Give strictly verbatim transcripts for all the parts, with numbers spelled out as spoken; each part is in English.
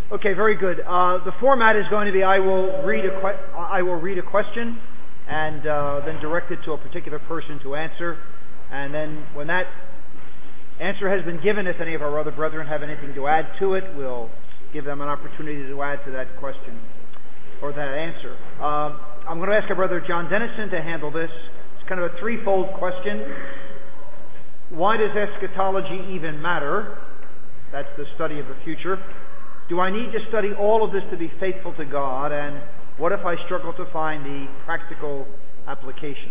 Okay, very good. Uh, the format is going to be I will read a que- I will read a question and uh, then direct it to a particular person to answer, and then when that answer has been given, if any of our other brethren have anything to add to it, we'll give them an opportunity to add to that question or that answer. Uh, I'm going to ask our brother John Dennison to handle this. It's kind of a threefold question. Why does eschatology even matter? That's the study of the future. Do I need to study all of this to be faithful to God? And what if I struggle to find the practical application?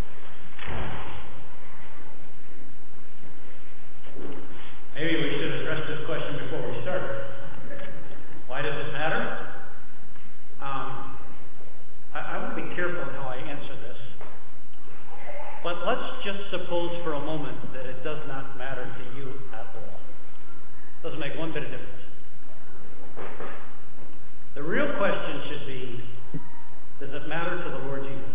Maybe we should address this question before we start. Why does it matter? Um, I, I want to be careful in how I answer this. But let's just suppose for a moment that it does not matter to you at all. It doesn't make one bit of difference. The real question should be, does it matter to the Lord Jesus?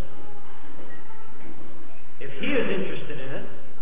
If He is interested in it,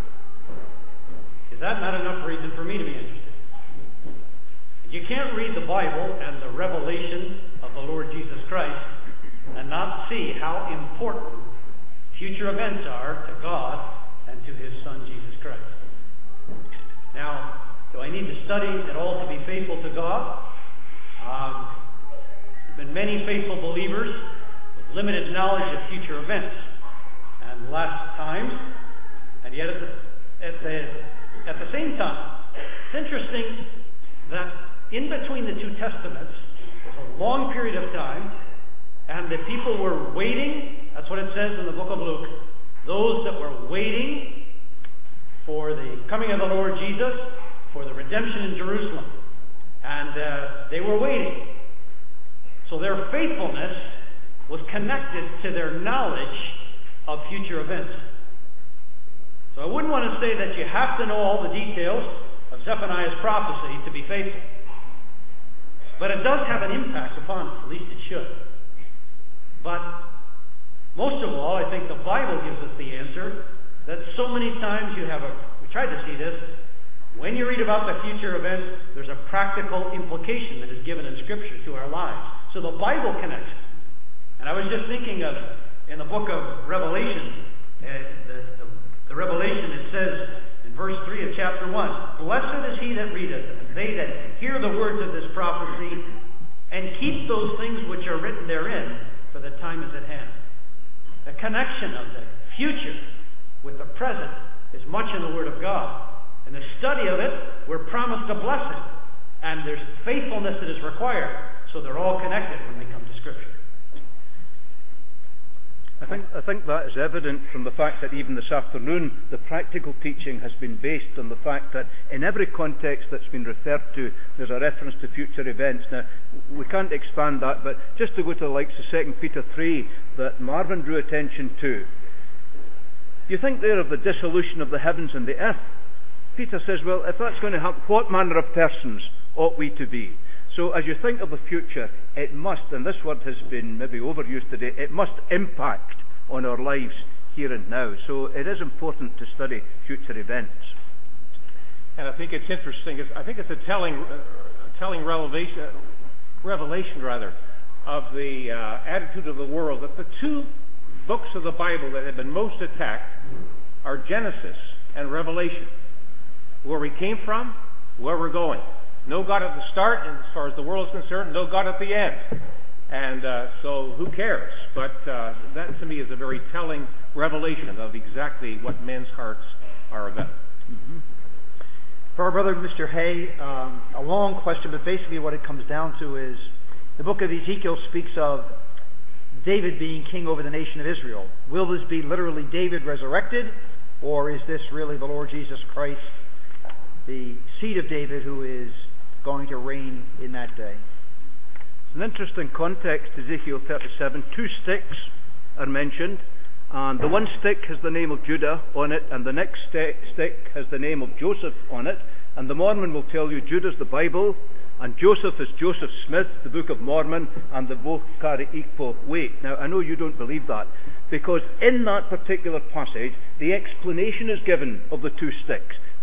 is that not enough reason for me to be interested? You can't read the Bible and the revelation of the Lord Jesus Christ and not see how important future events are to God and to His Son Jesus Christ. Now, do I need to study at all to be faithful to God? Um, there have been many faithful believers with limited knowledge of future events and last times, and yet at the, at the, at the same time, it's interesting that in between the two testaments was a long period of time, and the people were waiting. That's what it says in the book of Luke. Those that were waiting for the coming of the Lord Jesus, for the redemption in Jerusalem. And uh, they were waiting. So their faithfulness was connected to their knowledge of future events. So I wouldn't want to say that you have to know all the details of Zephaniah's prophecy to be faithful. But it does have an impact upon us, at least it should. But most of all, I think the Bible gives us the answer that so many times you have a, we tried to see this, when you read about the future events, there's a practical implication that is given in Scripture to our lives. So the Bible connects. And I was just thinking of, in the book of Revelation, uh, the, the, the Revelation, it says in verse three of chapter one, "Blessed is he that readeth, and they that hear the words of this prophecy, and keep those things which are written therein, for the time is at hand." The connection of the future with the present is much in the Word of God. In the study of it, we're promised a blessing, and there's faithfulness that is required. So they're all connected when they come to Scripture. I think I think that is evident from the fact that even this afternoon the practical teaching has been based on the fact that in every context that's been referred to, there's a reference to future events. Now, we can't expand that, but just to go to the likes of Second Peter three that Marvin drew attention to, you think there of the dissolution of the heavens and the earth. Peter says, well, if that's going to happen, what manner of persons ought we to be? So as you think of the future, it must, and this word has been maybe overused today, it must impact on our lives here and now. So it is important to study future events. And I think it's interesting. I think it's a telling, uh, telling revelation, revelation rather, of the uh, attitude of the world that the two books of the Bible that have been most attacked are Genesis and Revelation. Where we came from, where we're going. No God at the start, and as far as the world is concerned, no God at the end. And uh, so who cares? But uh, that to me is a very telling revelation of exactly what men's hearts are about. Mm-hmm. For our brother Mister Hay, um, a long question, but basically what it comes down to is the book of Ezekiel speaks of David being king over the nation of Israel. Will this be literally David resurrected, or is this really the Lord Jesus Christ, the seed of David, who is going to reign in that day? It's an interesting context, Ezekiel thirty-seven. Two sticks are mentioned, and the one stick has the name of Judah on it, and the next stick has the name of Joseph on it. And the Mormon will tell you Judah's the Bible, and Joseph is Joseph Smith, the Book of Mormon, and they both carry equal weight. Now, I know you don't believe that, because in that particular passage, the explanation is given of the two sticks.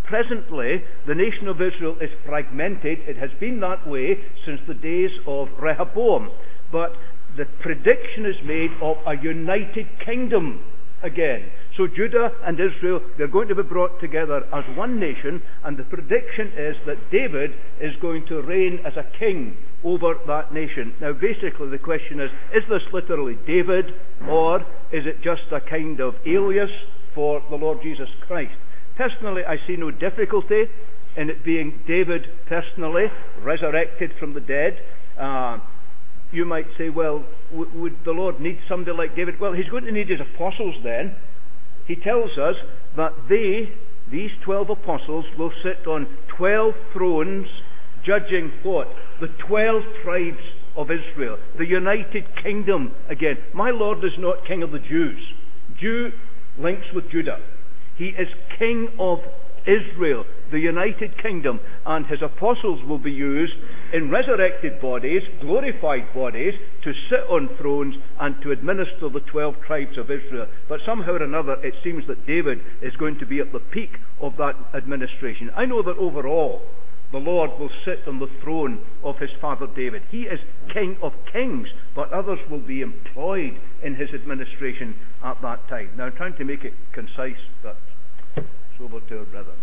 Presently, the nation of Israel is fragmented. It has been that way since the days of Rehoboam. But the prediction is made of a united kingdom again. So Judah and Israel, they're going to be brought together as one nation, and the prediction is that David is going to reign as a king over that nation. Now basically the question is, is this literally David, or is it just a kind of alias for the Lord Jesus Christ? Personally, I see no difficulty in it being David personally, resurrected from the dead. Uh, you might say, well, w- would the Lord need somebody like David? Well, he's going to need his apostles then. He tells us that they, these twelve apostles, will sit on twelve thrones, judging what? The twelve tribes of Israel, the united kingdom again. My Lord is not king of the Jews. Jew links with Judah. He is king of Israel, the united kingdom, and his apostles will be used in resurrected bodies, glorified bodies, to sit on thrones and to administer the twelve tribes of Israel. But somehow or another it seems that David is going to be at the peak of that administration. I know that overall the Lord will sit on the throne of his father David. He is King of kings, but others will be employed in his administration at that time. Now I'm trying to make it concise, but it's over to our brother.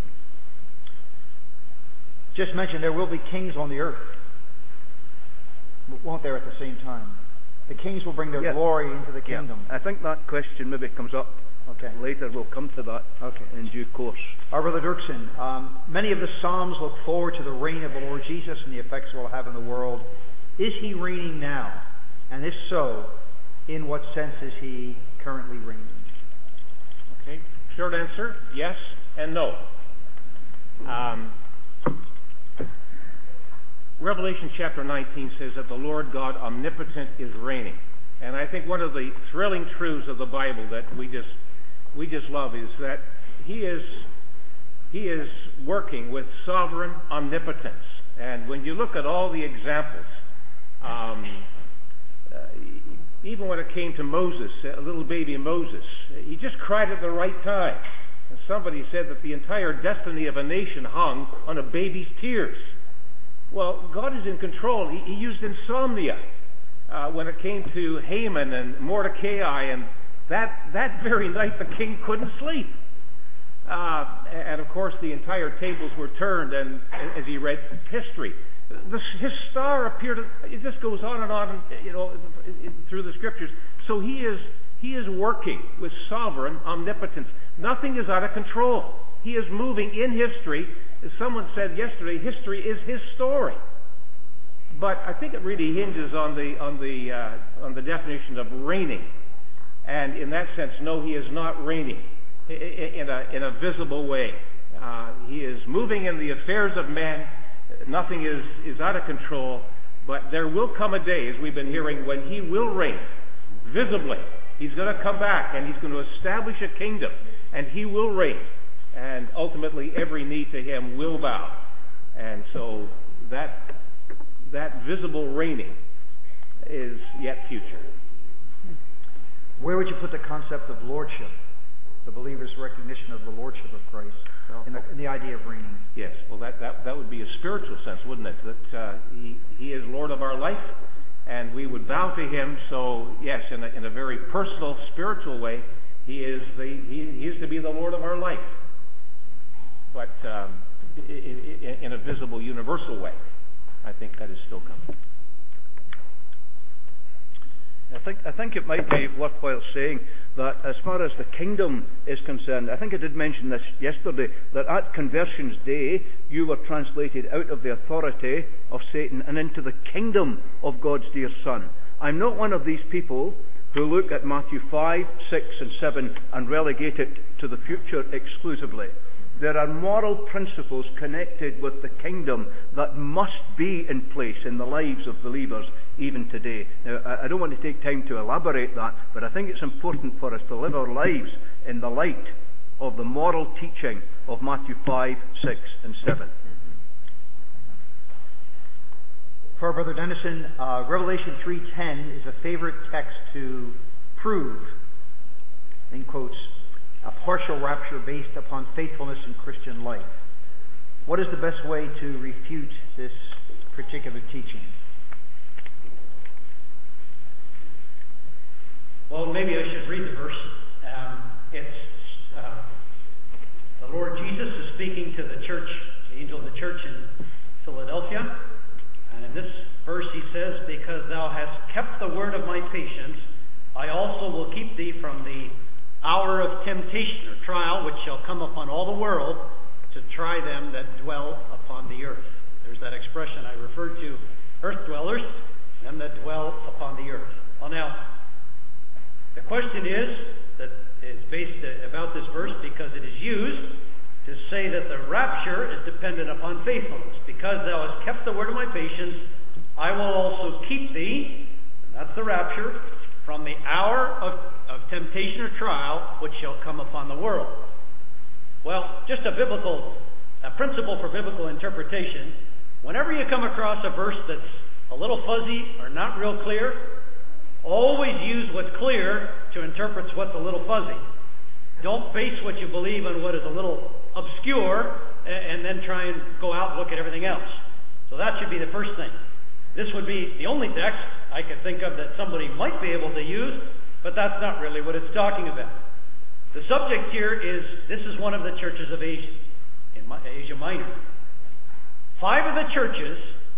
Just mentioned there will be kings on the earth, won't there, at the same time? The kings will bring their yeah. glory into the kingdom. Yeah. I think that question maybe comes up okay. later. We'll come to that okay. in due course. Our Brother Dirksen, um, many of the Psalms look forward to the reign of the Lord Jesus and the effects it will have in the world. Is he reigning now? And if so, in what sense is he currently reigning? Okay, short answer, yes and no. Um, Revelation chapter nineteen says that the Lord God omnipotent is reigning. And I think one of the thrilling truths of the Bible that we just we just love is that he is he is working with sovereign omnipotence. And when you look at all the examples, um, uh, even when it came to Moses, a little baby Moses, he just cried at the right time. And somebody said that the entire destiny of a nation hung on a baby's tears. Well, God is in control. He, he used insomnia uh, when it came to Haman and Mordecai, and that that very night the king couldn't sleep. Uh, and of course, the entire tables were turned, and as he read history, the, his star appeared. It just goes on and on, you know, through the scriptures. So he is he is working with sovereign omnipotence. Nothing is out of control. He is moving in history. As someone said yesterday, history is his story. But I think it really hinges on the on the uh, on the definition of reigning. And in that sense, no, he is not reigning in a in a visible way. Uh, he is moving in the affairs of men. Nothing is is out of control. But there will come a day, as we've been hearing, when he will reign visibly. He's going to come back and he's going to establish a kingdom, and he will reign. And ultimately, every knee to him will bow. And so that that visible reigning is yet future. Where would you put the concept of lordship, the believer's recognition of the lordship of Christ, well, in, the, in the idea of reigning? Yes, well, that, that, that would be a spiritual sense, wouldn't it? That uh, he, he is Lord of our life, and we would bow to him. So, yes, in a, in a very personal, spiritual way, he is, the, he, he is to be the Lord of our life. But um, in, in a visible, universal way, I think that is still coming. I think I think it might be worthwhile saying that as far as the kingdom is concerned, I think I did mention this yesterday, that at Conversion's Day you were translated out of the authority of Satan and into the kingdom of God's dear Son. I'm not one of these people who look at Matthew five, six and seven and relegate it to the future exclusively. There are moral principles connected with the kingdom that must be in place in the lives of believers even today. Now, I don't want to take time to elaborate that, but I think it's important for us to live our lives in the light of the moral teaching of Matthew five, six and seven. For our Brother Dennison, uh, Revelation three ten is a favorite text to prove, in quotes, a partial rapture based upon faithfulness in Christian life. What is the best way to refute this particular teaching? Well, maybe I should read the verse. Um, it's uh, the Lord Jesus is speaking to the church, the angel of the church in Philadelphia. And in this verse he says, "Because thou hast kept the word of my patience, I also will keep thee from the hour of temptation," or trial, "which shall come upon all the world to try them that dwell upon the earth." There's that expression I referred to, earth dwellers, them that dwell upon the earth. Well, now, the question is, that is based about this verse because it is used to say that the rapture is dependent upon faithfulness. "Because thou hast kept the word of my patience, I will also keep thee," and that's the rapture, "from the hour of, of temptation or trial which shall come upon the world." Well, just a biblical a principle for biblical interpretation. Whenever you come across a verse that's a little fuzzy or not real clear, always use what's clear to interpret what's a little fuzzy. Don't base what you believe on what is a little obscure and then try and go out and look at everything else. So that should be the first thing. This would be the only text I could think of that somebody might be able to use, but that's not really what it's talking about. The subject here is, this is one of the churches of Asia, in Asia Minor. Five of the churches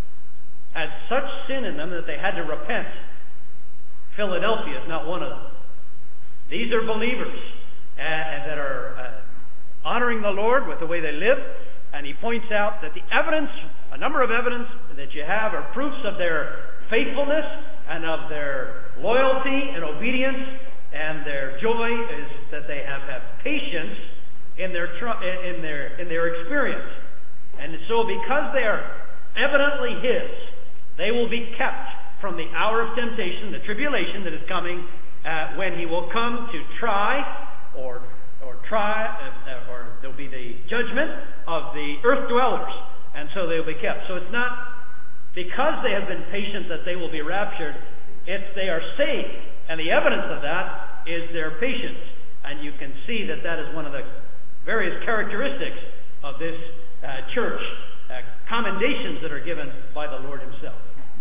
had such sin in them that they had to repent. Philadelphia is not one of them. These are believers uh, that are uh, honoring the Lord with the way they live, and he points out that the evidence, a number of evidence that you have, are proofs of their faithfulness and of their loyalty and obedience, and their joy is that they have had patience in their tr- in their in their experience, and so because they are evidently His, they will be kept from the hour of temptation, the tribulation that is coming, uh, when He will come to try, or or try, uh, or there'll be the judgment of the earth dwellers, and so they will be kept. So it's not because they have been patient that they will be raptured; it's they are saved, and the evidence of that is their patience, and you can see that that is one of the various characteristics of this uh, church, uh, commendations that are given by the Lord Himself.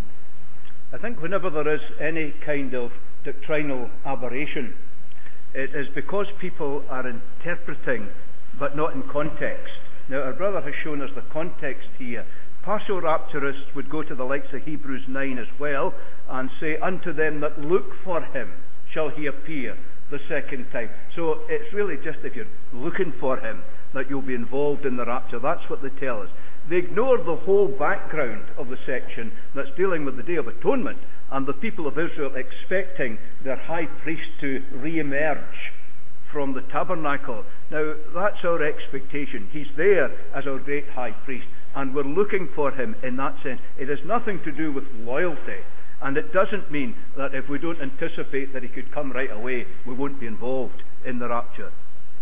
I think whenever there is any kind of doctrinal aberration, it is because people are interpreting but not in context. Now, our brother has shown us the context here. Partial rapturists would go to the likes of Hebrews nine as well and say, "Unto them that look for Him shall He appear the second time." So it's really just if you're looking for Him that you'll be involved in the rapture. That's what they tell us. They ignore the whole background of the section that's dealing with the Day of Atonement and the people of Israel expecting their high priest to re-emerge from the tabernacle. Now, that's our expectation. He's there as our great high priest, and we're looking for Him in that sense. It has nothing to do with loyalty, and it doesn't mean that if we don't anticipate that He could come right away, we won't be involved in the rapture.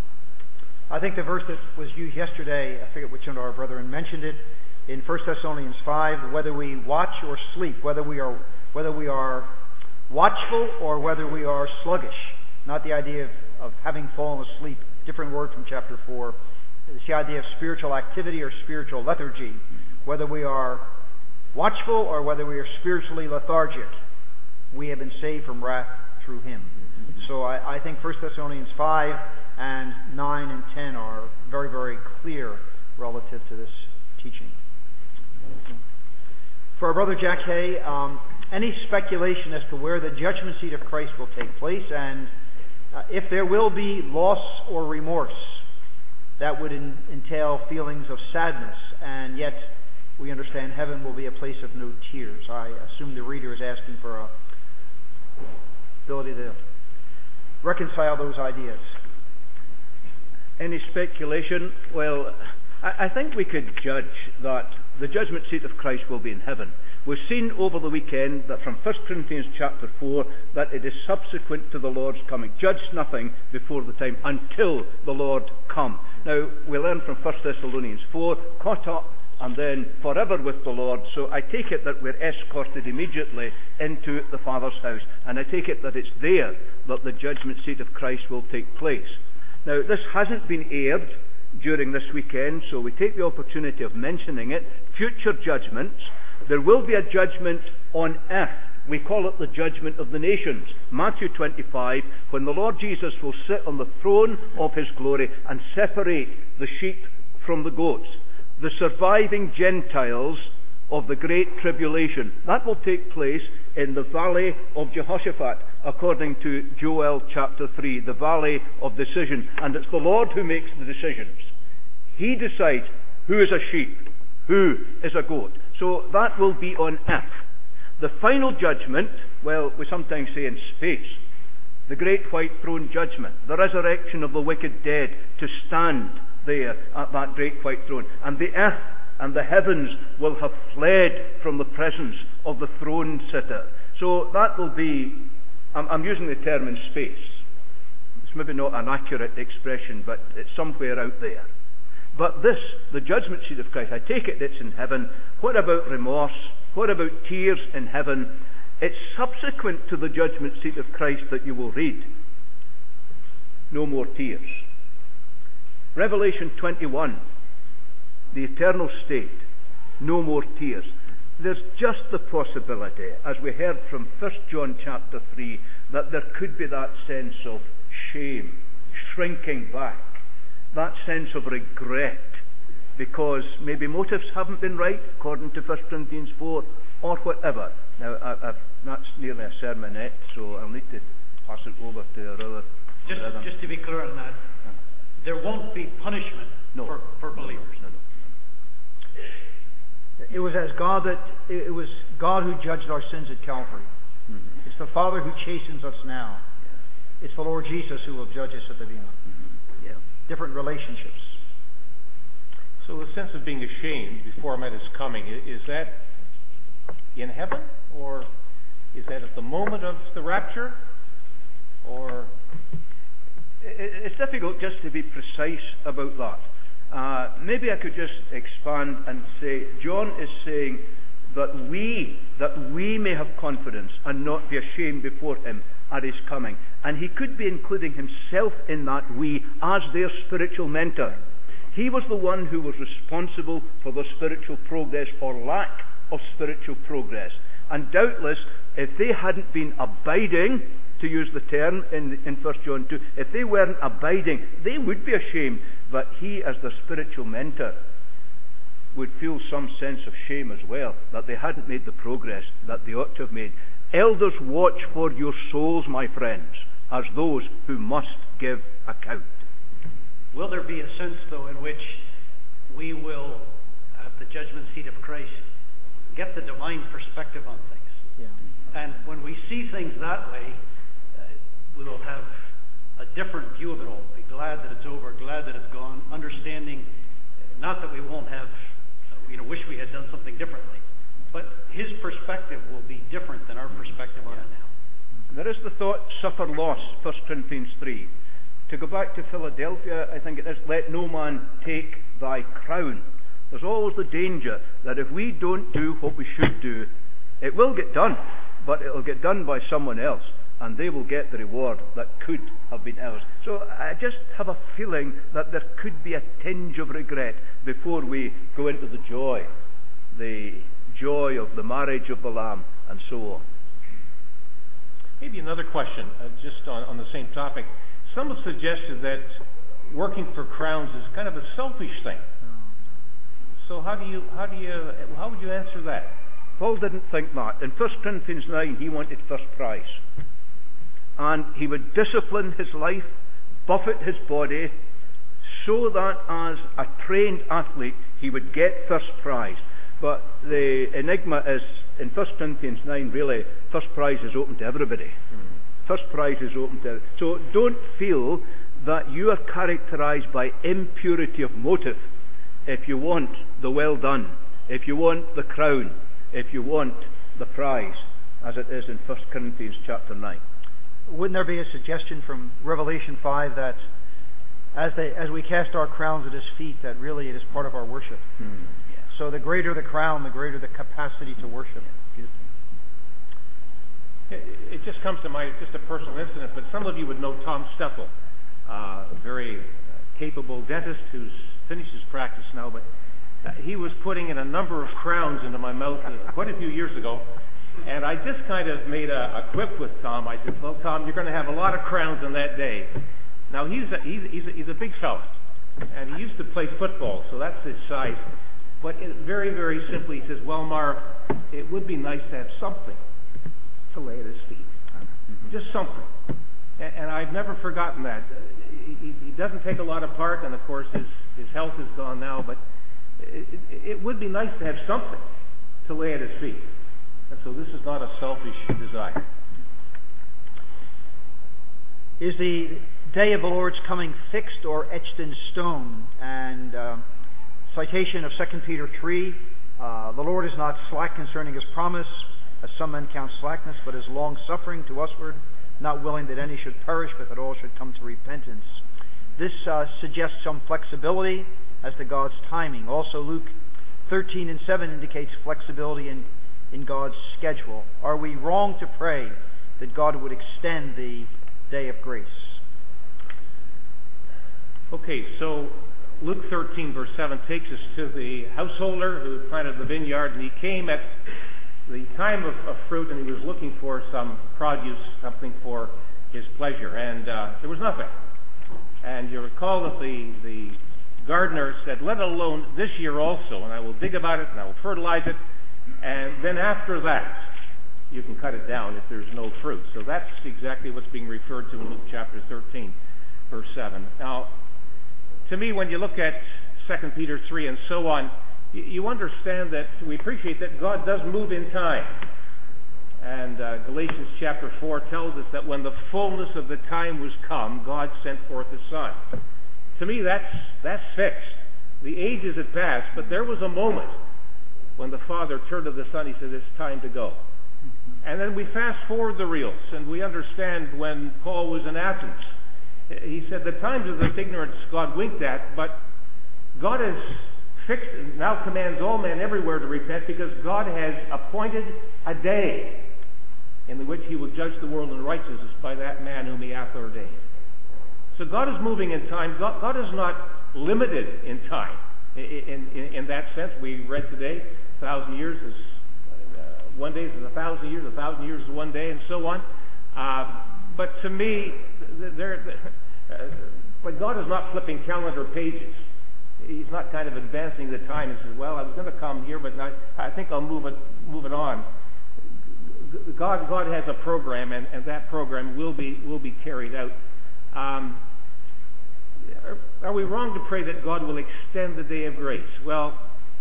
I think the verse that was used yesterday, I forget which one of our brethren mentioned it, in First Thessalonians five, whether we watch or sleep, whether we are whether we are watchful or whether we are sluggish. Not the idea of, of having fallen asleep, different word from chapter four. It's the idea of spiritual activity or spiritual lethargy, whether we are watchful or whether we are spiritually lethargic. We have been saved from wrath through Him. Mm-hmm. So I, I think First Thessalonians five and nine and ten are very, very clear relative to this teaching. For our brother Jack Hay, um, any speculation as to where the judgment seat of Christ will take place, and uh, if there will be loss or remorse, that would in, entail feelings of sadness, and yet we understand heaven will be a place of no tears. I assume the reader is asking for a ability to reconcile those ideas. Any speculation? Well, I, I think we could judge that the judgment seat of Christ will be in heaven. We've seen over the weekend that from First Corinthians chapter four that it is subsequent to the Lord's coming. Judge nothing before the time until the Lord come. Now, we learn from First Thessalonians four, caught up and then forever with the Lord. So I take it that we're escorted immediately into the Father's house, and I take it that it's there that the judgment seat of Christ will take place. Now, this hasn't been aired during this weekend, so we take the opportunity of mentioning it. Future judgments. There will be a judgment on earth. We call it the judgment of the nations. Matthew twenty-five, when the Lord Jesus will sit on the throne of his glory and separate the sheep from the goats. The surviving Gentiles of the Great Tribulation. That will take place in the Valley of Jehoshaphat, according to Joel chapter three, the Valley of Decision. And it's the Lord who makes the decisions. He decides who is a sheep, who is a goat. So that will be on earth. The final judgment, well, we sometimes say in space, the great white throne judgment, the resurrection of the wicked dead to stand there at that great white throne. And the earth and the heavens will have fled from the presence of the throne sitter. So that will be, I'm, I'm using the term in space. It's maybe not an accurate expression, but it's somewhere out there. But this, the judgment seat of Christ, I take it it's in heaven. What about remorse? What about tears in heaven? It's subsequent to the judgment seat of Christ that you will read. No more tears. Revelation twenty-one, the eternal state, no more tears. There's just the possibility, as we heard from First John chapter three, that there could be that sense of shame, shrinking back, that sense of regret, because maybe motives haven't been right, according to First Corinthians four, or whatever. Now, I, I've, that's nearly a sermonette, so I'll need to pass it over to our other Just, brethren. just to be clear on that, there won't be punishment no. for, for believers. No, no, no. It was as God that it was God who judged our sins at Calvary. Mm-hmm. It's the Father who chastens us now. Yeah. It's the Lord Jesus who will judge us at the beyond. Mm-hmm. Yeah. Different relationships. So the sense of being ashamed before I'm at his coming, is that in heaven, or is that at the moment of the rapture, or? It's difficult just to be precise about that. Uh, maybe I could just expand and say, John is saying that we, that we may have confidence and not be ashamed before him at his coming. And he could be including himself in that we as their spiritual mentor. He was the one who was responsible for the spiritual progress or lack of spiritual progress. And doubtless, if they hadn't been abiding, to use the term in, in First John two, if they weren't abiding, they would be ashamed. But he, as the spiritual mentor, would feel some sense of shame as well, that they hadn't made the progress that they ought to have made. Elders, watch for your souls, my friends, as those who must give account. Will there be a sense, though, in which we will, at the judgment seat of Christ, get the divine perspective on things? Yeah. And when we see things that way, we will have a different view of it all. Be glad that it's over, glad that it's gone, understanding, not that we won't have, you know, wish we had done something differently, but his perspective will be different than our perspective on it now. There is the thought, suffer loss, First Corinthians three. To go back to Philadelphia, I think it is, let no man take thy crown. There's always the danger that if we don't do what we should do, it will get done, but it will get done by someone else, and they will get the reward that could have been ours. So I just have a feeling that there could be a tinge of regret before we go into the joy, the joy of the marriage of the Lamb, and so on. Maybe another question, uh, just on, on the same topic. Some have suggested that working for crowns is kind of a selfish thing. So how do you, how do you, how would you answer that? Paul didn't think that. In First Corinthians nine, he wanted first prize. And he would discipline his life, buffet his body, so that as a trained athlete, he would get first prize. But the enigma is, in First Corinthians nine, really, first prize is open to everybody. Mm. First prize is open to everybody. So don't feel that you are characterized by impurity of motive if you want the well done, if you want the crown, if you want the prize, as it is in First Corinthians chapter nine. Wouldn't there be a suggestion from Revelation five that as they as we cast our crowns at his feet, that really it is part of our worship? Hmm. Yeah. So the greater the crown, the greater the capacity to worship. Yeah. It, it just comes to mind, just a personal incident, but some of you would know Tom Steffel, uh, a very capable dentist who's finished his practice now, but uh, he was putting in a number of crowns into my mouth uh, quite a few years ago. And I just kind of made a, a quip with Tom. I said, well, Tom, you're going to have a lot of crowns on that day. Now, he's a, he's, he's, a, he's a big fella, and he used to play football, so that's his size. But it, very, very simply, he says, well, Marv, it would be nice to have something to lay at his feet. Mm-hmm. Just something. And, and I've never forgotten that. He, he doesn't take a lot of part, and, of course, his, his health is gone now, but it, it, it would be nice to have something to lay at his feet. And so this is not a selfish desire. Is the day of the Lord's coming fixed or etched in stone? And uh, citation of Second Peter three, uh, the Lord is not slack concerning his promise, as some men count slackness, but is long-suffering to usward, not willing that any should perish, but that all should come to repentance. This uh, suggests some flexibility as to God's timing. Also, Luke thirteen and seven indicates flexibility in in God's schedule. Are we wrong to pray that God would extend the day of grace? Okay, so Luke thirteen verse seven takes us to the householder who planted the vineyard, and he came at the time of, of fruit, and he was looking for some produce, something for his pleasure, and uh, there was nothing. And you recall that the, the gardener said, let it alone this year also, and I will dig about it, and I will fertilize it, and then after that, you can cut it down if there's no fruit. So that's exactly what's being referred to in Luke chapter thirteen, verse seven. Now, to me, when you look at Second Peter three and so on, you, you understand that we appreciate that God does move in time. And uh, Galatians chapter four tells us that when the fullness of the time was come, God sent forth His Son. To me, that's that's fixed. The ages had passed, but there was a moment when the Father turned to the Son, He said, it's time to go. And then we fast forward the reels, and we understand when Paul was in Athens. He said, the times of this ignorance God winked at, but God has fixed, now commands all men everywhere to repent, because God has appointed a day in which He will judge the world in righteousness by that man whom He hath ordained. So God is moving in time. God, God is not limited in time. In, in, in that sense, we read today, a thousand years is uh, one day is a thousand years, a thousand years is one day, and so on. Uh, but to me, there, uh, but God is not flipping calendar pages. He's not kind of advancing the time and says, "Well, I was going to come here, but I, I think I'll move it, move it on." God, God has a program, and, and that program will be will be carried out. Um, Are we wrong to pray that God will extend the day of grace? Well,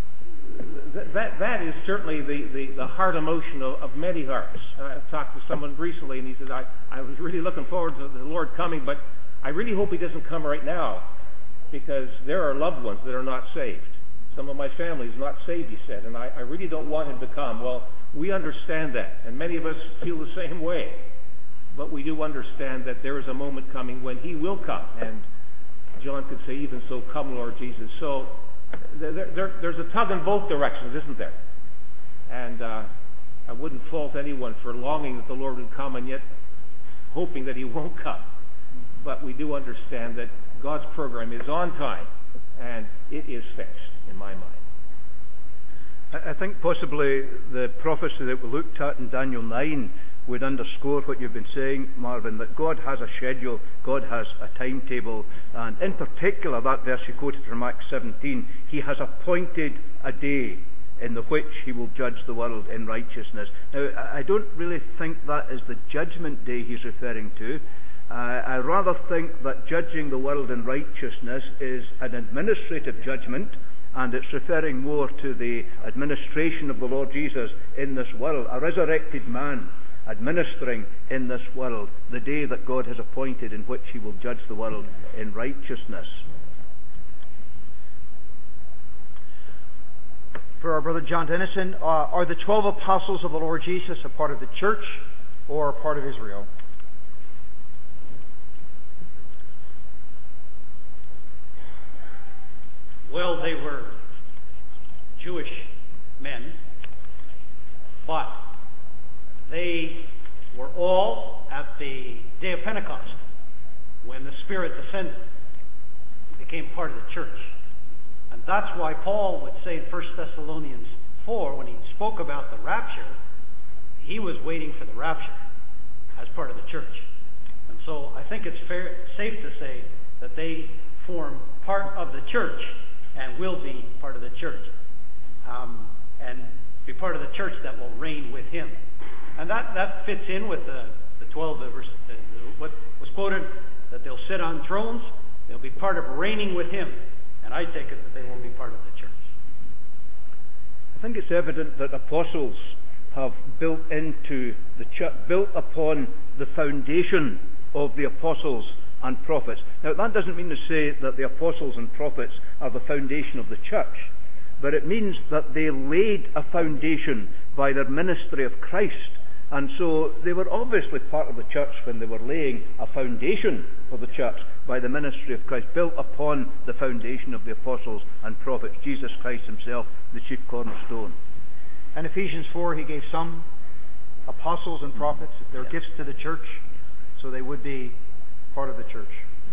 th- that that is certainly the, the, the heart emotion of, of many hearts. I talked to someone recently, and he said, I, I was really looking forward to the Lord coming, but I really hope He doesn't come right now, because there are loved ones that are not saved. Some of my family is not saved, he said, and I, I really don't want Him to come. Well, we understand that, and many of us feel the same way. But we do understand that there is a moment coming when He will come, and John could say, even so, come, Lord Jesus. So there, there, there's a tug in both directions, isn't there? And uh, I wouldn't fault anyone for longing that the Lord would come and yet hoping that He won't come. But we do understand that God's program is on time, and it is fixed, in my mind. I think possibly the prophecy that we looked at in Daniel nine would underscore what you've been saying, Marvin, that God has a schedule, God has a timetable, and in particular that verse you quoted from Acts seventeen, He has appointed a day in the which He will judge the world in righteousness. Now, I don't really think that is the judgment day He's referring to. Uh, I rather think that judging the world in righteousness is an administrative judgment, and it's referring more to the administration of the Lord Jesus in this world, a resurrected man administering in this world, the day that God has appointed in which He will judge the world in righteousness. For our brother John Dennison, uh, are the twelve apostles of the Lord Jesus a part of the church or a part of Israel? Well, they were Jewish men, but they were all at the day of Pentecost when the Spirit descended, became part of the church. And that's why Paul would say in First Thessalonians four, when he spoke about the rapture, he was waiting for the rapture as part of the church. And so I think it's fair, safe to say that they form part of the church and will be part of the church. Um, and be part of the church that will reign with him. And that, that fits in with the, the twelve, the, the, what was quoted, that they'll sit on thrones, they'll be part of reigning with him. And I take it that they will be part of the church. I think it's evident that apostles have built into the church, built upon the foundation of the apostles and prophets. Now, that doesn't mean to say that the apostles and prophets are the foundation of the church, but it means that they laid a foundation by their ministry of Christ. And so they were obviously part of the church when they were laying a foundation for the church by the ministry of Christ, built upon the foundation of the apostles and prophets, Jesus Christ himself, the chief cornerstone. And Ephesians four, he gave some apostles and prophets, their yeah. gifts to the church, so they would be part of the church.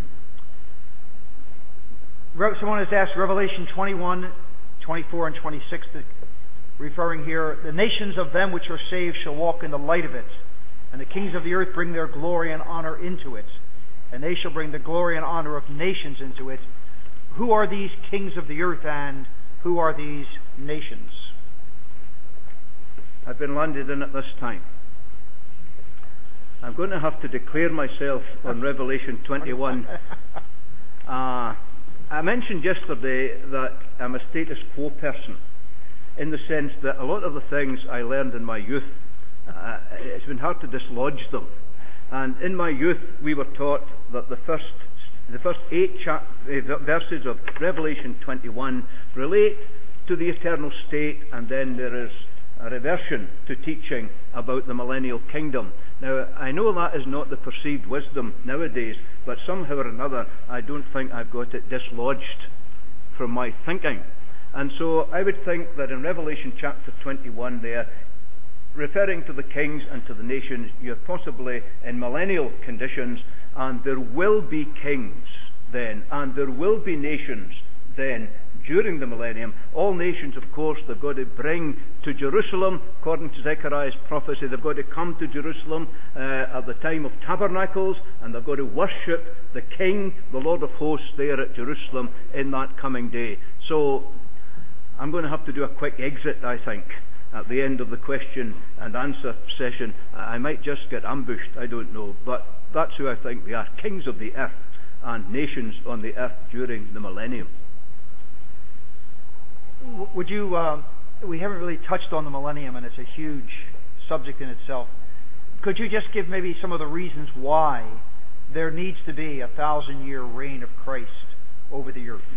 Someone has asked Revelation twenty-one, twenty-four, and twenty-six, referring here, the nations of them which are saved shall walk in the light of it, and the kings of the earth bring their glory and honor into it, and they shall bring the glory and honor of nations into it. Who are these kings of the earth, and who are these nations? I've been landed in at this time. I'm going to have to declare myself on Revelation twenty-one. Uh, I mentioned yesterday that I'm a status quo person, in the sense that a lot of the things I learned in my youth, uh, it's been hard to dislodge them. And in my youth, we were taught that the first the first eight chap- verses of Revelation twenty-one relate to the eternal state, and then there is a reversion to teaching about the millennial kingdom. Now, I know that is not the perceived wisdom nowadays, but somehow or another, I don't think I've got it dislodged from my thinking. And so I would think that in Revelation chapter twenty-one there, referring to the kings and to the nations, you're possibly in millennial conditions, and there will be kings then, and there will be nations then during the millennium. All nations, of course, they've got to bring to Jerusalem, according to Zechariah's prophecy, they've got to come to Jerusalem uh, at the time of tabernacles, and they've got to worship the King, the Lord of hosts, there at Jerusalem in that coming day. So I'm going to have to do a quick exit, I think, at the end of the question and answer session. I might just get ambushed, I don't know, but that's who I think they are, kings of the earth and nations on the earth during the millennium. Would you, uh, we haven't really touched on the millennium, and it's a huge subject in itself. Could you just give maybe some of the reasons why there needs to be a thousand-year reign of Christ over the earth?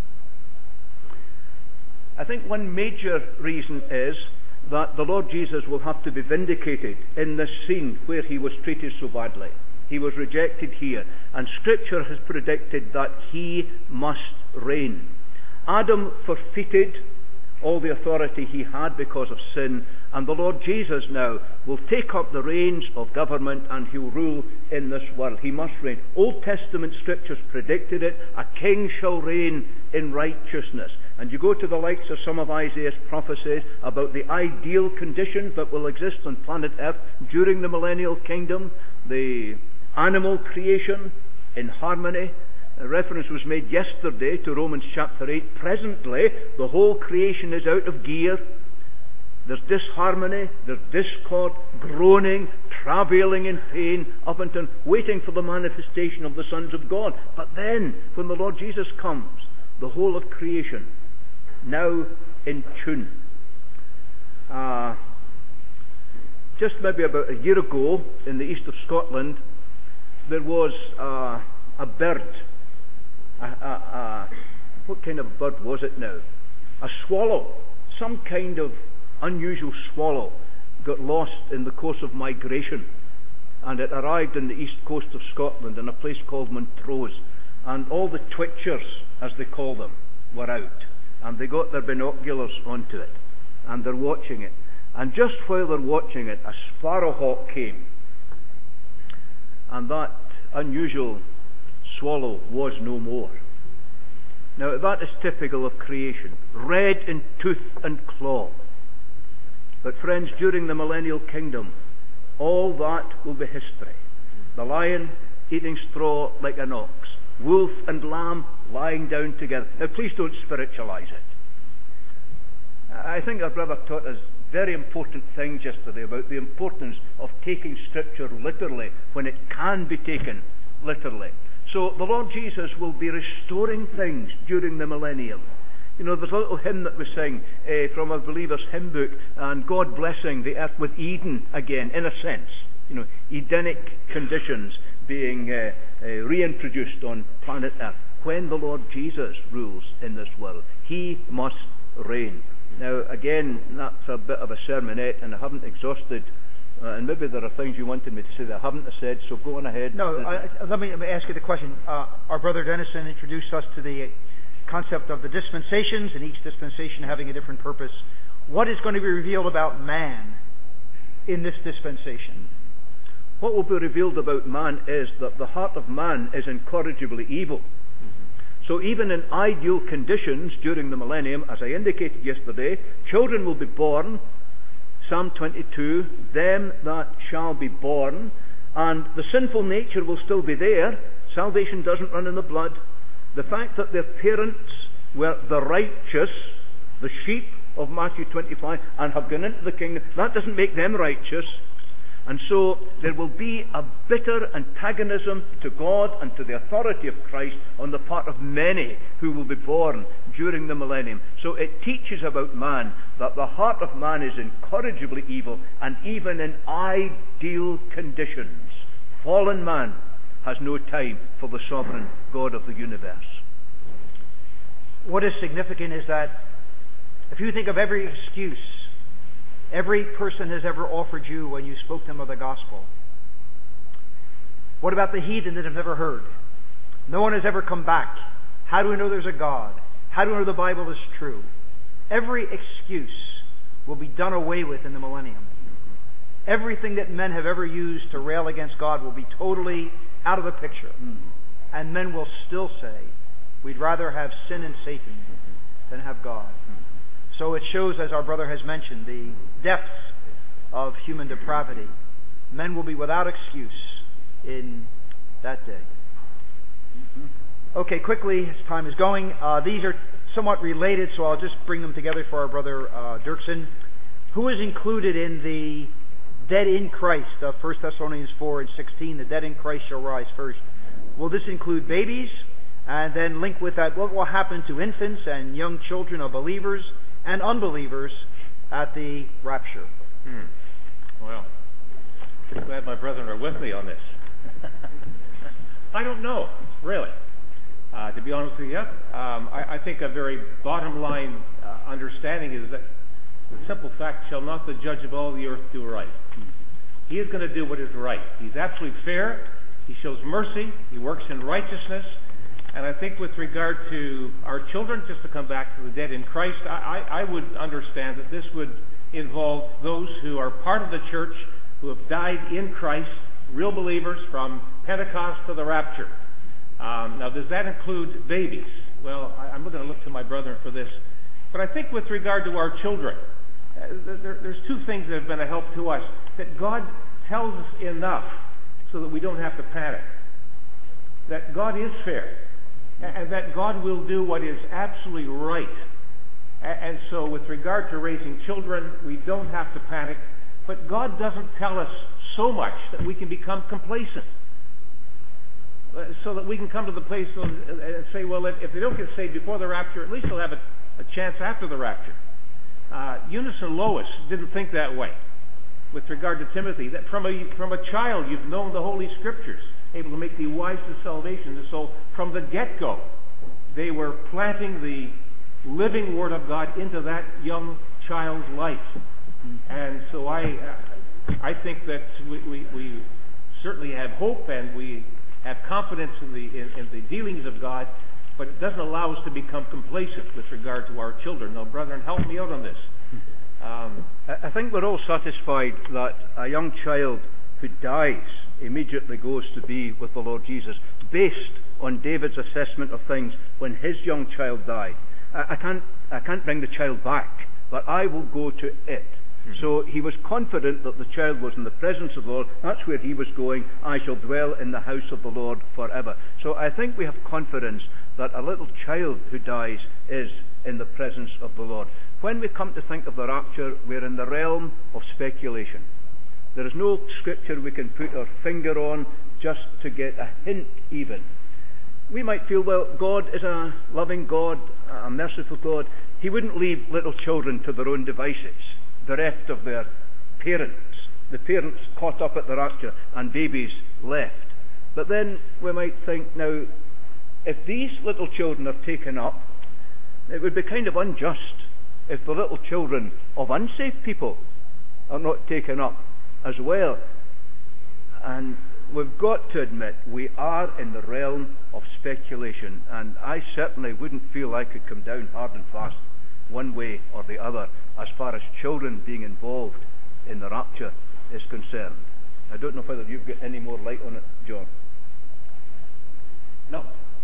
I think one major reason is that the Lord Jesus will have to be vindicated in this scene where he was treated so badly. He was rejected here, and Scripture has predicted that he must reign. Adam forfeited all the authority he had because of sin, and the Lord Jesus now will take up the reins of government, and he'll rule in this world. He must reign. Old Testament Scriptures predicted it. A king shall reign in righteousness. And you go to the likes of some of Isaiah's prophecies about the ideal conditions that will exist on planet Earth during the millennial kingdom, the animal creation in harmony. A reference was made yesterday to Romans chapter eight. Presently, the whole creation is out of gear. There's disharmony, there's discord, groaning, travailing in pain, up until waiting for the manifestation of the sons of God. But then, when the Lord Jesus comes, the whole of creation now in tune. Uh, just maybe about a year ago, in the east of Scotland, there was uh, a bird. A, a, a, what kind of bird was it now? A swallow. Some kind of unusual swallow got lost in the course of migration, and it arrived in the east coast of Scotland in a place called Montrose, and all the twitchers, as they call them, were out, and they got their binoculars onto it, and they're watching it. And just while they're watching it, a sparrowhawk came, and that unusual swallow was no more. Now, that is typical of creation, red in tooth and claw. But friends, during the millennial kingdom, all that will be history. The lion eating straw like an ox, wolf and lamb lying down together. Now, please don't spiritualize it. I think our brother taught us very important things yesterday about the importance of taking Scripture literally when it can be taken literally. So the Lord Jesus will be restoring things during the millennium. You know, there's a little hymn that we sing uh, from a believer's hymn book, and God blessing the earth with Eden again, in a sense. You know, Edenic conditions being uh, uh, reintroduced on planet Earth. When the Lord Jesus rules in this world, He must reign. Now, again, that's a bit of a sermonette, and I haven't exhausted, uh, and maybe there are things you wanted me to say that I haven't said, so go on ahead. No, I, let, me, let me ask you the question. Uh, our brother Dennison introduced us to the concept of the dispensations, and each dispensation having a different purpose. What is going to be revealed about man in this dispensation? What will be revealed about man is that the heart of man is incorrigibly evil. So even in ideal conditions during the millennium, as I indicated yesterday, children will be born, Psalm twenty-two, them that shall be born, and the sinful nature will still be there. Salvation doesn't run in the blood. The fact that their parents were the righteous, the sheep of Matthew twenty-five, and have gone into the kingdom, that doesn't make them righteous. And so there will be a bitter antagonism to God and to the authority of Christ on the part of many who will be born during the millennium. So it teaches about man that the heart of man is incorrigibly evil, and even in ideal conditions, fallen man has no time for the sovereign God of the universe. What is significant is that if you think of every excuse every person has ever offered you when you spoke to them of the gospel. What about the heathen that have never heard? No one has ever come back. How do we know there's a God? How do we know the Bible is true? Every excuse will be done away with in the millennium. Everything that men have ever used to rail against God will be totally out of the picture. And men will still say, we'd rather have sin and Satan than have God. So it shows, as our brother has mentioned, the depths of human depravity. Men will be without excuse in that day. Okay, quickly, as time is going, uh, these are somewhat related, so I'll just bring them together for our brother uh, Dirksen. Who is included in the dead in Christ of First Thessalonians four and sixteen? The dead in Christ shall rise first. Will this include babies? And then link with that, what will happen to infants and young children of believers and unbelievers at the rapture? Hmm. Well, I'm glad my brethren are with me on this. I don't know, really. Uh, to be honest with you, um, I, I think a very bottom line uh, understanding is that the simple fact, shall not the judge of all the earth do right? He is going to do what is right. He's absolutely fair. He shows mercy. He works in righteousness. And I think with regard to our children, just to come back to the dead in Christ, I, I, I would understand that this would involve those who are part of the church, who have died in Christ, real believers from Pentecost to the rapture. Um, now, does that include babies? Well, I, I'm going to look to my brother for this. But I think with regard to our children, uh, there, there's two things that have been a help to us. That God tells us enough so that we don't have to panic. That God is fair. And that God will do what is absolutely right. And so with regard to raising children, we don't have to panic. But God doesn't tell us so much that we can become complacent. So that we can come to the place and say, well, if, if they don't get saved before the rapture, at least they'll have a, a chance after the rapture. Uh, Eunice and Lois didn't think that way with regard to Timothy. That from a, from a child, you've known the Holy Scriptures, able to make thee wise to salvation. And so from the get-go, they were planting the living Word of God into that young child's life. And so I I think that we, we, we certainly have hope and we have confidence in the in, in the dealings of God, but it doesn't allow us to become complacent with regard to our children. Now, brethren, help me out on this. Um, I think we're all satisfied that a young child who dies immediately goes to be with the Lord Jesus, based on David's assessment of things when his young child died. I, I can't I can't bring the child back, but I will go to it. Mm-hmm. So he was confident that the child was in the presence of the Lord. That's where he was going. I shall dwell in the house of the Lord forever. So I think we have confidence that a little child who dies is in the presence of the Lord. When we come to think of the rapture, we're in the realm of speculation. There is no scripture we can put our finger on just to get a hint even. We might feel, well, God is a loving God, a merciful God. He wouldn't leave little children to their own devices, bereft of their parents. The parents caught up at the rapture and babies left. But then we might think, now, if these little children are taken up, it would be kind of unjust if the little children of unsaved people are not taken up as well. And we've got to admit we are in the realm of speculation, and I certainly wouldn't feel I could come down hard and fast one way or the other as far as children being involved in the rapture is concerned. I don't know whether you've got any more light on it, John. No.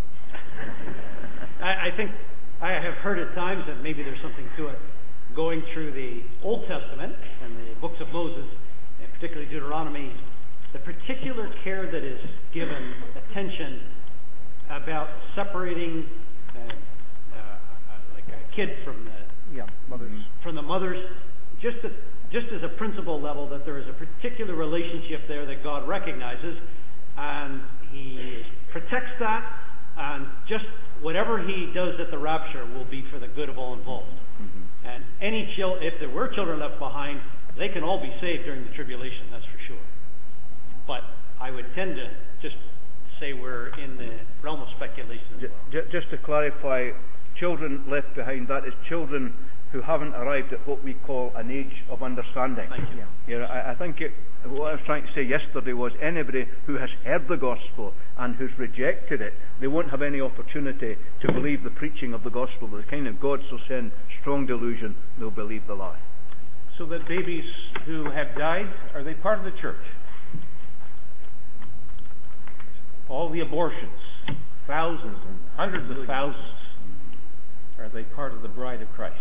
I, I think I have heard at times, and maybe there's something to it, going through the Old Testament and the books of Moses, and particularly Deuteronomy, the particular care that is given, attention about separating uh, uh, like a kid from the yeah, mothers. from the mothers, just a, just as a principle level, that there is a particular relationship there that God recognizes, and He protects that, and just whatever He does at the rapture will be for the good of all involved. Mm-hmm. And any chil- if there were children left behind, they can all be saved during the tribulation, that's for sure. But I would tend to just say we're in the realm of speculation as well. Just to clarify, children left behind, that is children who haven't arrived at what we call an age of understanding. Thank you. You know, I, I think it, what I was trying to say yesterday was anybody who has heard the gospel and who's rejected it, they won't have any opportunity to believe the preaching of the gospel. The kind of God shall send strong delusion, they'll believe the lie. So that babies who have died, are they part of the church? All the abortions, thousands and hundreds of thousands, are they part of the bride of Christ?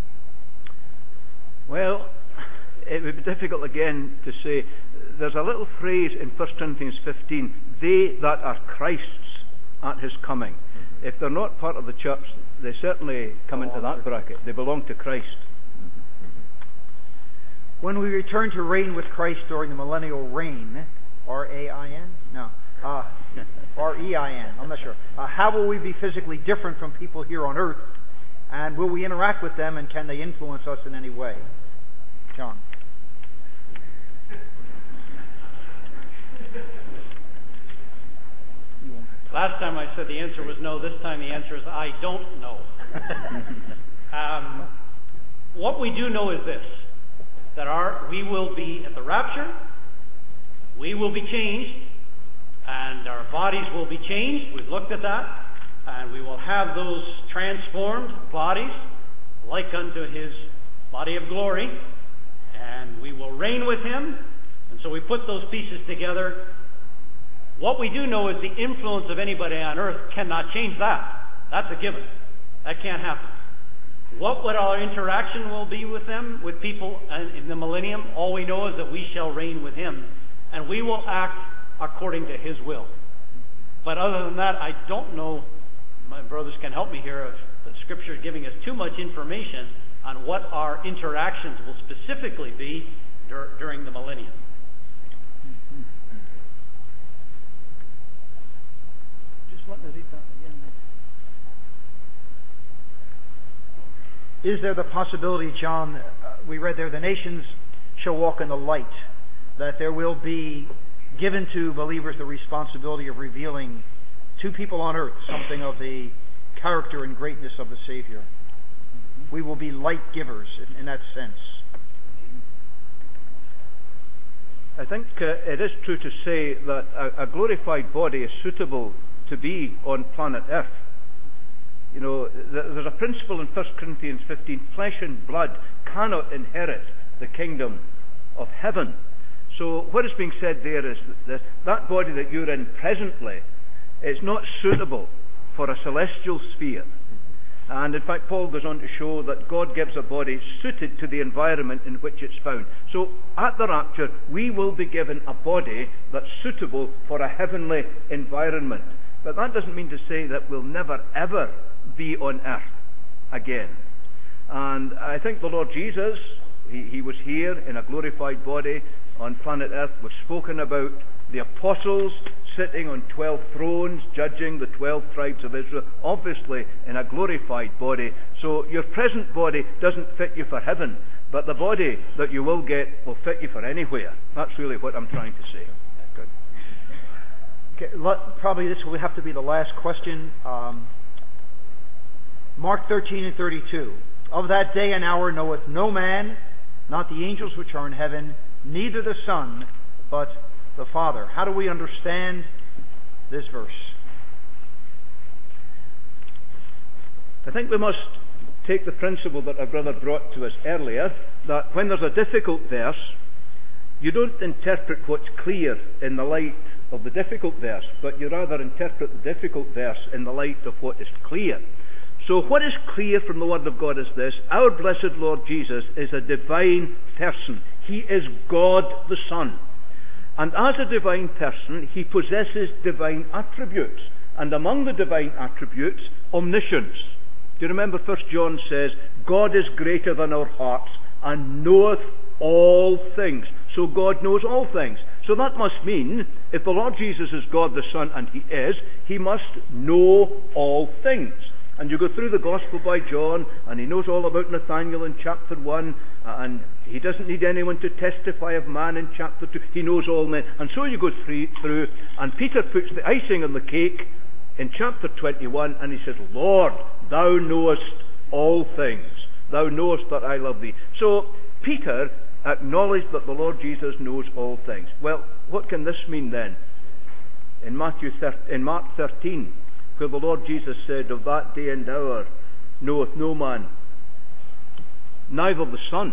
Well, it would be difficult again to say. There's a little phrase in First Corinthians fifteen, they that are Christ's at His coming. Mm-hmm. If they're not part of the church, they certainly come into that bracket. They belong to Christ. Mm-hmm. When we return to reign with Christ during the millennial reign, R A I N? No. Uh, R E I N, I'm not sure. Uh, how will we be physically different from people here on earth? And will we interact with them, and can they influence us in any way? John. Last time I said the answer was no. This time the answer is I don't know. um, what we do know is this, that our we will be at the rapture, we will be changed, and our bodies will be changed. We've looked at that. And we will have those transformed bodies like unto His body of glory. And we will reign with Him. And so we put those pieces together. What we do know is the influence of anybody on earth cannot change that. That's a given. That can't happen. What would our interaction will be with them, with people in the millennium? All we know is that we shall reign with Him. And we will act according to His will. But other than that, I don't know. My brothers can help me here of the Scripture giving us too much information on what our interactions will specifically be dur- during the millennium. Just let me read that again. Is there the possibility, John, uh, we read there, the nations shall walk in the light, that there will be given to believers the responsibility of revealing to people on earth something of the character and greatness of the Savior. We will be light givers in, in that sense. I think uh, it is true to say that a, a glorified body is suitable to be on planet Earth. You know, th- there's a principle in First Corinthians fifteen, flesh and blood cannot inherit the kingdom of heaven. So what is being said there is that that body that you're in presently It's not suitable for a celestial sphere. And in fact, Paul goes on to show that God gives a body suited to the environment in which it's found. So at the rapture, we will be given a body that's suitable for a heavenly environment. But that doesn't mean to say that we'll never ever be on earth again. And I think the Lord Jesus, he, he was here in a glorified body on planet earth. We've spoken about the apostles sitting on twelve thrones, judging the twelve tribes of Israel, obviously in a glorified body. So your present body doesn't fit you for heaven, but the body that you will get will fit you for anywhere. That's really what I'm trying to say. Good. Okay, let, probably this will have to be the last question. Um, Mark thirteen and thirty-two. Of that day and hour knoweth no man, not the angels which are in heaven, neither the Son, but the Father. How do we understand this verse? I think we must take the principle that our brother brought to us earlier, that when there's a difficult verse, you don't interpret what's clear in the light of the difficult verse, but you rather interpret the difficult verse in the light of what is clear. So what is clear from the Word of God is this: our blessed Lord Jesus is a divine person. He is God the Son. And as a divine person, he possesses divine attributes. And among the divine attributes, omniscience. Do you remember First John says, God is greater than our hearts and knoweth all things. So God knows all things. So that must mean, if the Lord Jesus is God the Son, and he is, he must know all things. And you go through the Gospel by John, and he knows all about Nathanael in chapter one, and he doesn't need anyone to testify of man in chapter two. He knows all men. And so you go through, and Peter puts the icing on the cake in chapter twenty-one, and he says, Lord, thou knowest all things. Thou knowest that I love thee. So Peter acknowledged that the Lord Jesus knows all things. Well, what can this mean then? In Matthew, in Mark thirteen, where the Lord Jesus said, of that day and hour knoweth no man, neither the Son.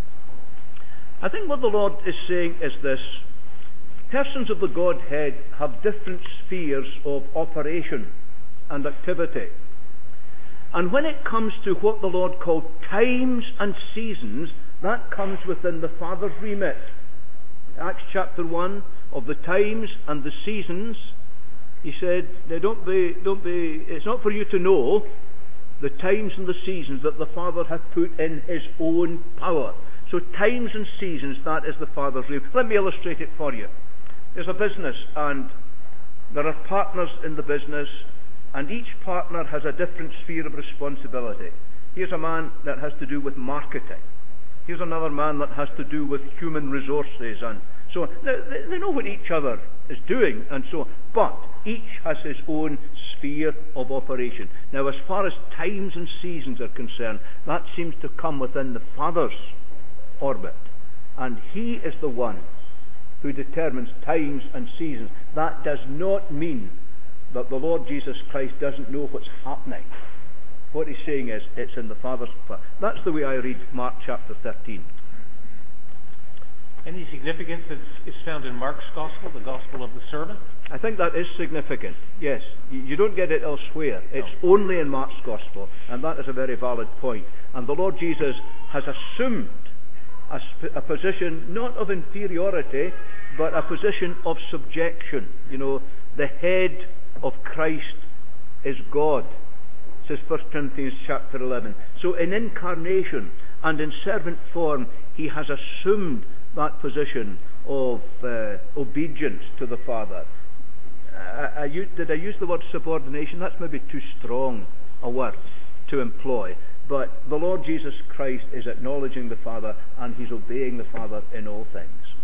I think what the Lord is saying is this: persons of the Godhead have different spheres of operation and activity. And when it comes to what the Lord called times and seasons, that comes within the Father's remit. Acts chapter one, of the times and the seasons, he said, now don't be, don't be, it's not for you to know the times and the seasons that the Father hath put in his own power. So times and seasons, that is the Father's will. Let me illustrate it for you. There's a business, and there are partners in the business, and each partner has a different sphere of responsibility. Here's a man that has to do with marketing. Here's another man that has to do with human resources and so on. Now, they know what each other is doing and so on, but each has his own sphere of operation. Now, as far as times and seasons are concerned, that seems to come within the Father's orbit, and he is the one who determines times and seasons. That does not mean that the Lord Jesus Christ doesn't know what's happening. What he's saying is, it's in the Father's plan. That's the way I read Mark chapter thirteen. Any significance that is found in Mark's Gospel, the Gospel of the servant? I think that is significant, yes. You don't get it elsewhere. It's no. only in Mark's Gospel, and that is a very valid point. And the Lord Jesus has assumed a, sp- a position not of inferiority, but a position of subjection. You know, the head of Christ is God, says First Corinthians chapter eleven. So in incarnation and in servant form, he has assumed that position of uh, obedience to the Father. I, I, did I use the word subordination? That's maybe too strong a word to employ. But the Lord Jesus Christ is acknowledging the Father, and he's obeying the Father in all things.